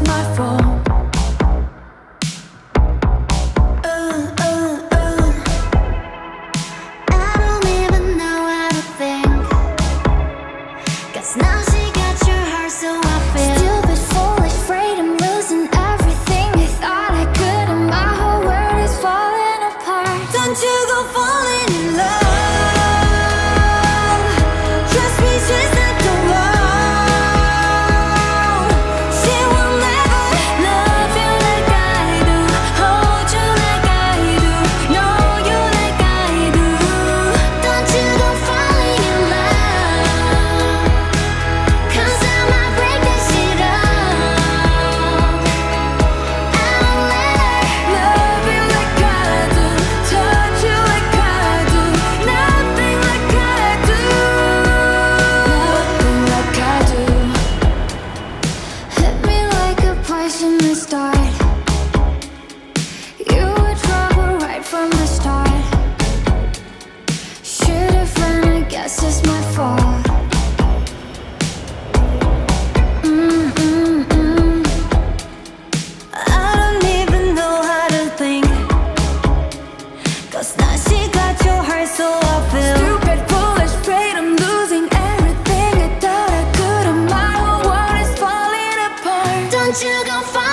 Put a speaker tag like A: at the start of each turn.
A: my fault. I don't even know how to think, 'cause now she got your heart, so I feel stupid, foolish, afraid I'm losing everything. I thought I could, and my whole world is falling apart. Don't you go falling in love. Trust me, she's not the one. She will never love you like I do, hold you like I do, know you like I do. Don't you go falling in love, 'cause I might break that shit up. I won't let her love you like I do, touch you like I do, nothing like I do, nothing like I do. Hit me like a poisonous dart. You were trouble right from the start. Should've run, I guess it's my fault. I don't even know how to think, 'cause now she got your heart, so I feel stupid, foolish, afraid I'm losing everything. I thought I could, and my whole world is falling apart. Don't you go